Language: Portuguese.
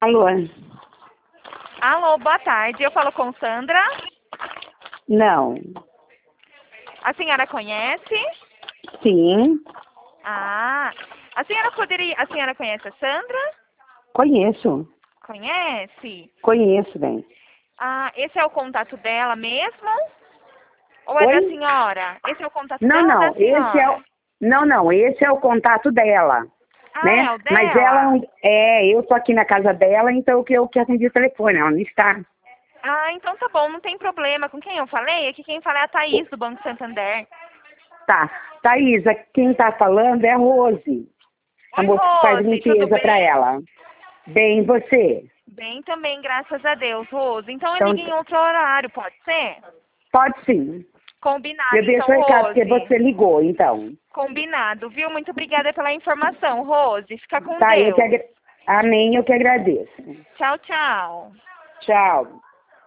Alô? Alô, boa tarde. Eu falo com Sandra. Não. A senhora conhece? Sim, A senhora conhece a Sandra? conheço. Conhece? Conheço, bem. Esse é o contato dela mesmo? Ou é Oi? da senhora? Esse é o contato Não, dela ou não. da senhora? Não, esse é o contato dela, né? É o Mas ela dela? eu tô aqui na casa dela, então eu que atendi o telefone, ela não está. Então tá bom, não tem problema. Com quem eu falei? Aqui quem fala é a Thaís, do Banco Santander. Tá. Thaisa, quem tá falando é a Rose. A Oi, moça que faz Rose, tudo limpeza pra bem? ela. Bem, você? Bem também, graças a Deus, Rose. Então eu Então, ligo em outro horário, pode ser? pode sim. Eu Combinado, deixo então, o recado porque Rose. você ligou, então. Combinado, viu? Muito obrigada pela informação, Rose. Fica com Tá, Deus. Amém, eu que agradeço. Tchau, tchau. Tchau.